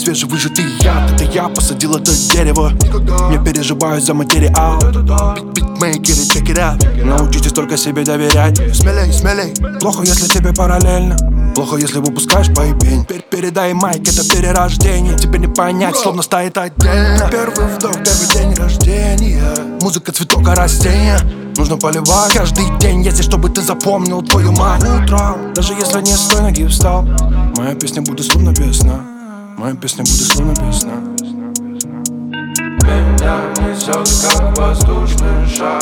Свежевыжатый яд, это я посадил это дерево. Не переживаю за материал. Битмейкеры, check it out. Научитесь только себе доверять. Смелей, смелей. Плохо, если тебе параллельно. Плохо, если выпускаешь поебень. Передай майк, это перерождение. Тебе не понять, словно стоит отдельно. Первый вдох, первый день рождения. Музыка, цветок, а растения нужно поливать каждый день, если чтобы ты запомнил твою мать. Утром, даже если не с той ноги встал, моя песня будет словно песня. Моя песня будет словно песня. Меня несет, как воздушный шар.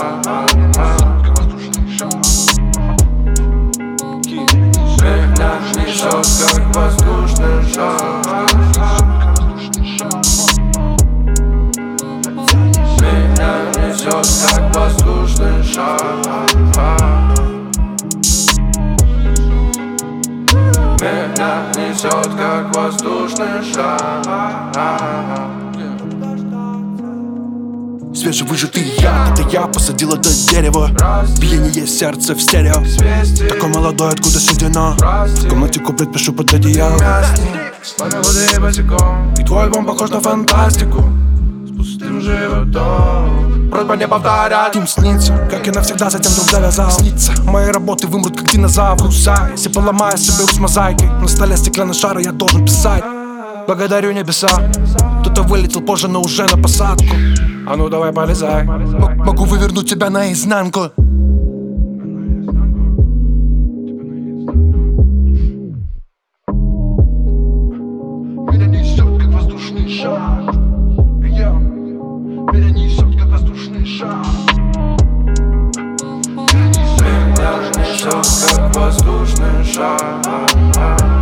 Меня несет, как воздушный шар. Меня несет, как воздушный шар. Меня несет, как воздушный шар. Свежевыжатый яд, это я посадил это дерево. Биение сердца в стерео. Такой молодой, откуда седина? В комнате куплет, пишу под одеялом. И твой альбом похож на фантастику с пустым животом. Просьба не повторять. Им снится, как я навсегда затем вдруг завязал. Снится, мои работы вымрут, как динозавры. Если поломаю, соберу с мозаикой. На столе стеклянный шар, я должен писать. Благодарю небеса. Кто-то вылетел позже, но уже на посадку. А ну давай полезай. Могу вывернуть тебя наизнанку. Меня несет, как воздушный шар. Меня несет, как воздушный шар. Меня несет, как воздушный шар.